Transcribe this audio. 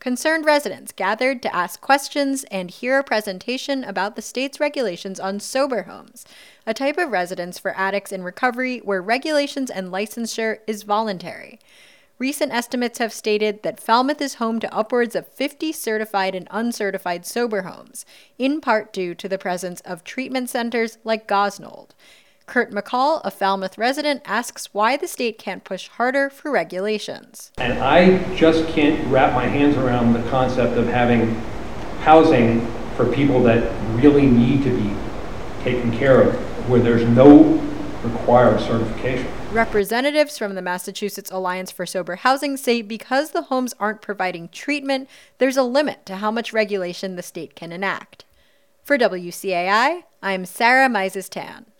concerned residents gathered to ask questions and hear a presentation about the state's regulations on sober homes, a type of residence for addicts in recovery where regulations and licensure is voluntary. Recent estimates have stated that Falmouth is home to upwards of 50 certified and uncertified sober homes, in part due to the presence of treatment centers like Gosnold. Kurt McCall, a Falmouth resident, asks why the state can't push harder for regulations. And I just can't wrap my hands around the concept of having housing for people that really need to be taken care of, where there's no required certification. Representatives from the Massachusetts Alliance for Sober Housing say because the homes aren't providing treatment, there's a limit to how much regulation the state can enact. For WCAI, I'm Sarah Mises-Tan.